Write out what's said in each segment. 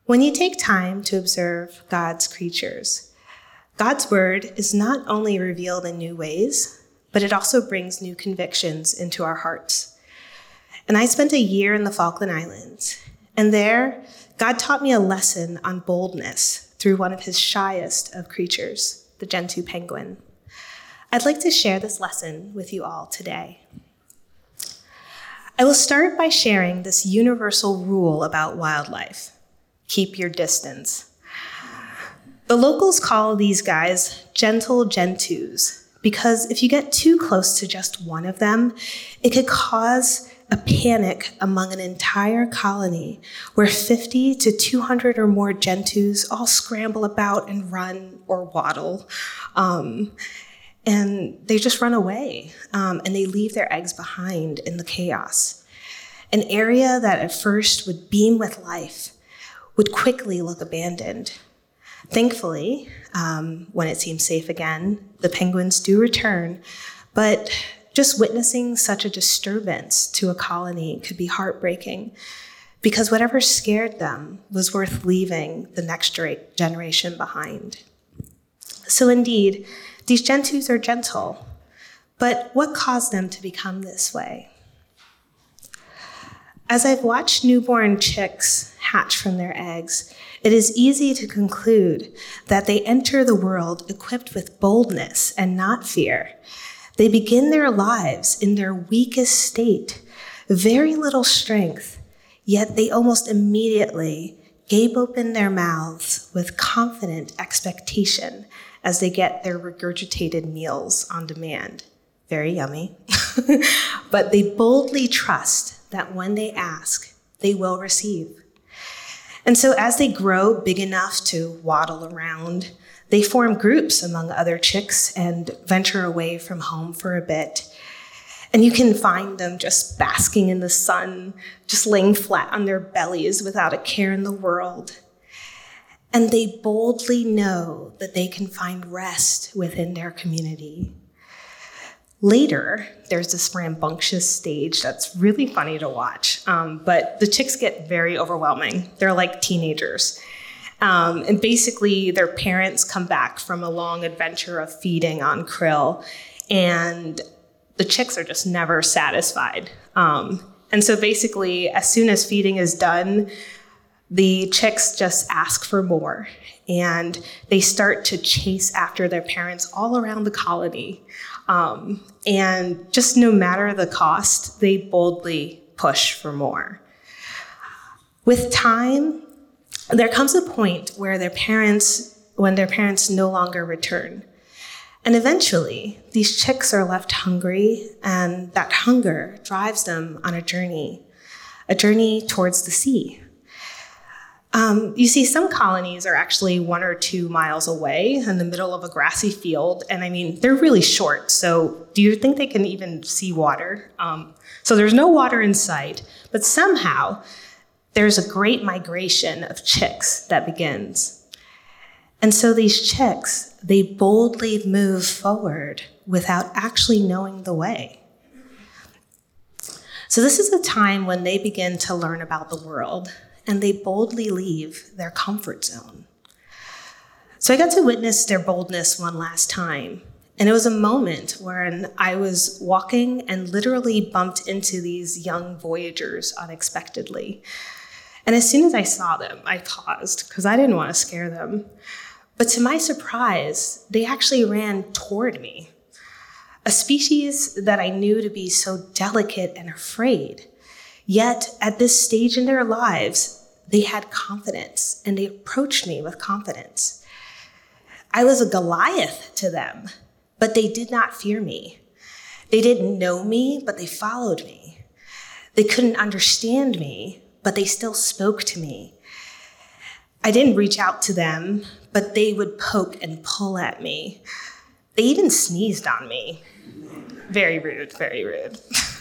When you take time to observe God's creatures, God's word is not only revealed in new ways, but it also brings new convictions into our hearts. And I spent a year in the Falkland Islands, and there, God taught me a lesson on boldness through one of his shyest of creatures, the gentoo penguin. I'd like to share this lesson with you all today. I will start by sharing this universal rule about wildlife. Keep your distance. The locals call these guys gentle gentoos because if you get too close to just one of them, it could cause a panic among an entire colony where 50 to 200 or more gentoos all scramble about and run or waddle. And they just run away, and they leave their eggs behind in the chaos. An area that at first would beam with life would quickly look abandoned. Thankfully, when it seems safe again, the penguins do return, but just witnessing such a disturbance to a colony could be heartbreaking because whatever scared them was worth leaving the next generation behind. So indeed, these gentoos are gentle, but what caused them to become this way? As I've watched newborn chicks hatch from their eggs, it is easy to conclude that they enter the world equipped with boldness and not fear. They begin their lives in their weakest state, very little strength, yet they almost immediately gape open their mouths with confident expectation as they get their regurgitated meals on demand. Very yummy. But they boldly trust that when they ask, they will receive. And so as they grow big enough to waddle around, they form groups among other chicks and venture away from home for a bit. And you can find them just basking in the sun, just laying flat on their bellies without a care in the world. And they boldly know that they can find rest within their community. Later, there's this rambunctious stage that's really funny to watch, but the chicks get very overwhelming. They're like teenagers. And basically, their parents come back from a long adventure of feeding on krill, and the chicks are just never satisfied. And so basically, as soon as feeding is done, the chicks just ask for more, and they start to chase after their parents all around the colony. And just no matter the cost, they boldly push for more. With time, there comes a point where when their parents no longer return. And eventually, these chicks are left hungry, and that hunger drives them on a journey towards the sea. You see, some colonies are actually 1 or 2 miles away in the middle of a grassy field. And I mean, they're really short. So do you think they can even see water? So there's no water in sight, but somehow there's a great migration of chicks that begins. And so these chicks, they boldly move forward without actually knowing the way. So this is a time when they begin to learn about the world, and they boldly leave their comfort zone. So I got to witness their boldness one last time, and it was a moment when I was walking and literally bumped into these young voyagers unexpectedly. And as soon as I saw them, I paused because I didn't want to scare them. But to my surprise, they actually ran toward me, a species that I knew to be so delicate and afraid. Yet, at this stage in their lives, they had confidence, and they approached me with confidence. I was a Goliath to them, but they did not fear me. They didn't know me, but they followed me. They couldn't understand me, but they still spoke to me. I didn't reach out to them, but they would poke and pull at me. They even sneezed on me. Very rude, very rude.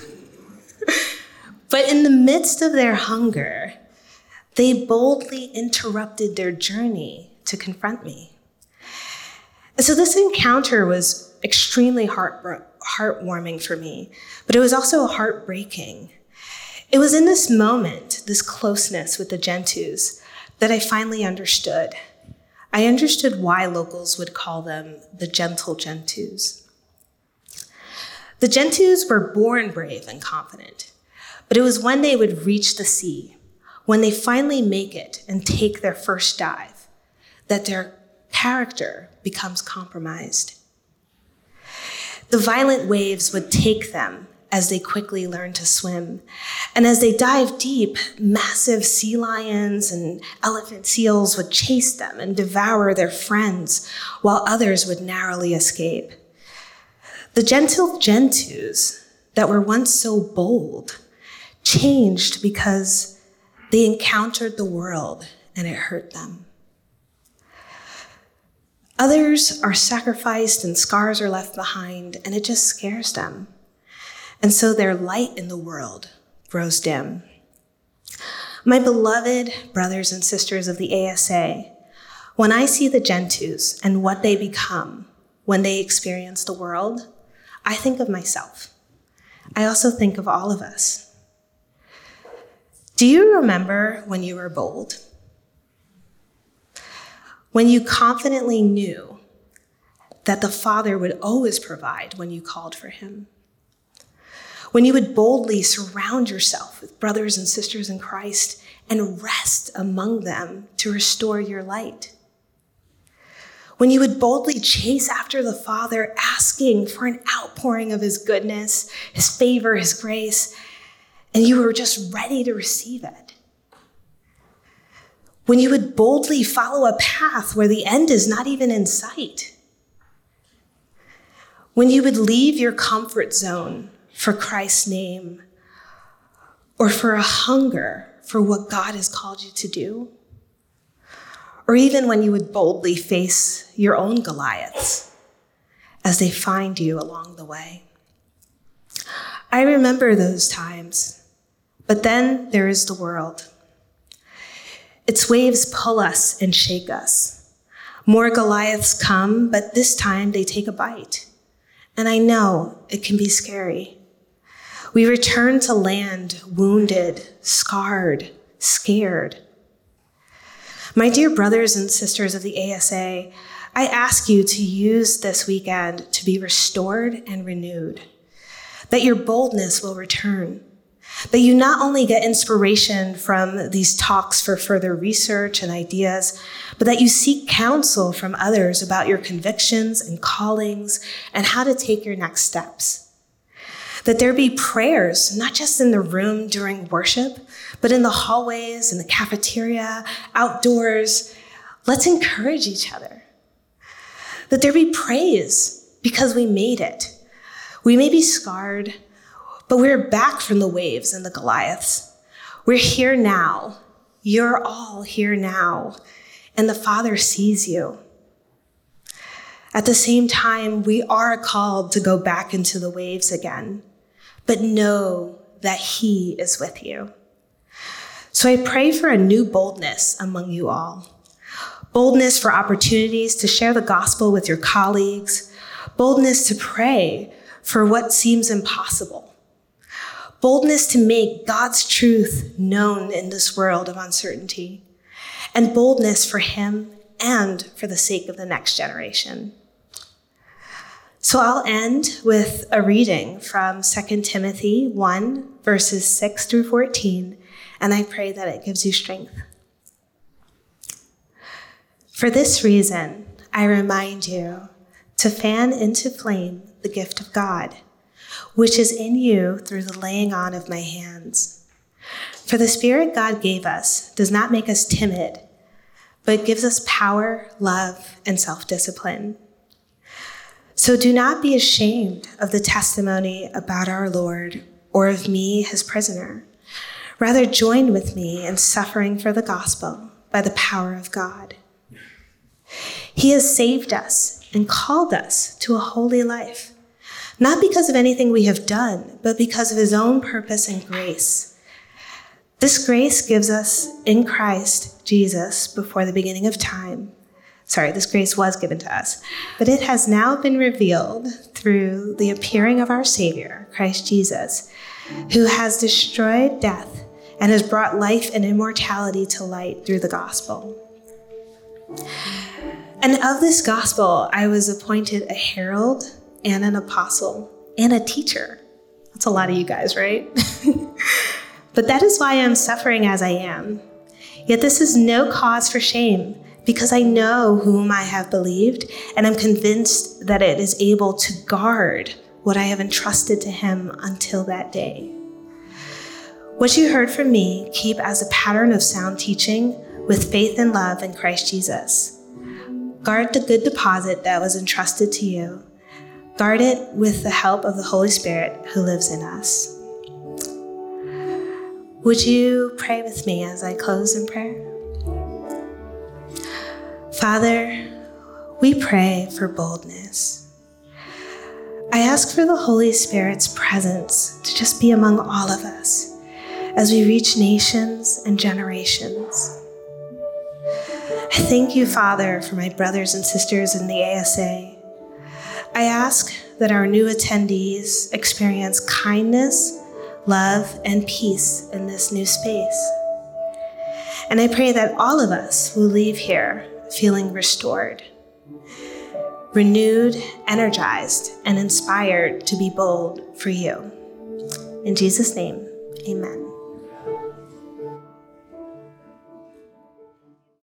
But in the midst of their hunger, they boldly interrupted their journey to confront me. And so this encounter was extremely heartwarming for me, but it was also heartbreaking. It was in this moment, this closeness with the Gentoos that I finally understood. I understood why locals would call them the gentle Gentoos. The Gentoos were born brave and confident, but it was when they would reach the sea, when they finally make it and take their first dive, that their character becomes compromised. The violent waves would take them as they quickly learn to swim. And as they dive deep, massive sea lions and elephant seals would chase them and devour their friends, while others would narrowly escape. The gentle Gentoos that were once so bold changed because they encountered the world and it hurt them. Others are sacrificed and scars are left behind, and it just scares them. And so their light in the world grows dim. My beloved brothers and sisters of the ASA, when I see the Gentoos and what they become when they experience the world, I think of myself. I also think of all of us. Do you remember when you were bold? When you confidently knew that the Father would always provide when you called for him? When you would boldly surround yourself with brothers and sisters in Christ and rest among them to restore your light? When you would boldly chase after the Father, asking for an outpouring of his goodness, his favor, his grace, and you were just ready to receive it? When you would boldly follow a path where the end is not even in sight? When you would leave your comfort zone for Christ's name, or for a hunger for what God has called you to do? Or even when you would boldly face your own Goliaths as they find you along the way? I remember those times, but then there is the world. Its waves pull us and shake us. More Goliaths come, but this time they take a bite. And I know it can be scary. We return to land wounded, scarred, scared. My dear brothers and sisters of the ASA, I ask you to use this weekend to be restored and renewed, that your boldness will return, that you not only get inspiration from these talks for further research and ideas, but that you seek counsel from others about your convictions and callings and how to take your next steps. That there be prayers, not just in the room during worship, but in the hallways, in the cafeteria, outdoors. Let's encourage each other. That there be praise because we made it. We may be scarred, but we're back from the waves and the Goliaths. We're here now. You're all here now, and the Father sees you. At the same time, we are called to go back into the waves again, but know that he is with you. So I pray for a new boldness among you all. Boldness for opportunities to share the gospel with your colleagues. Boldness to pray for what seems impossible. Boldness to make God's truth known in this world of uncertainty. And boldness for him and for the sake of the next generation. So I'll end with a reading from 2 Timothy 1, verses 6 through 14, and I pray that it gives you strength. For this reason, I remind you to fan into flame the gift of God, which is in you through the laying on of my hands. For the Spirit God gave us does not make us timid, but gives us power, love, and self-discipline. So do not be ashamed of the testimony about our Lord or of me, his prisoner. Rather, join with me in suffering for the gospel by the power of God. He has saved us and called us to a holy life, not because of anything we have done, but because of his own purpose and grace. This grace gives us in Christ Jesus before the beginning of time. This grace was given to us, but it has now been revealed through the appearing of our Savior, Christ Jesus, who has destroyed death and has brought life and immortality to light through the gospel. And of this gospel, I was appointed a herald and an apostle and a teacher. That's a lot of you guys, right? But that is why I'm suffering as I am. Yet this is no cause for shame, because I know whom I have believed, and I'm convinced that it is able to guard what I have entrusted to him until that day. What you heard from me, keep as a pattern of sound teaching with faith and love in Christ Jesus. Guard the good deposit that was entrusted to you. Guard it with the help of the Holy Spirit who lives in us. Would you pray with me as I close in prayer? Father, we pray for boldness. I ask for the Holy Spirit's presence to just be among all of us as we reach nations and generations. I thank you, Father, for my brothers and sisters in the ASA. I ask that our new attendees experience kindness, love, and peace in this new space. And I pray that all of us will leave here feeling restored, renewed, energized, and inspired to be bold for you. In Jesus' name, amen.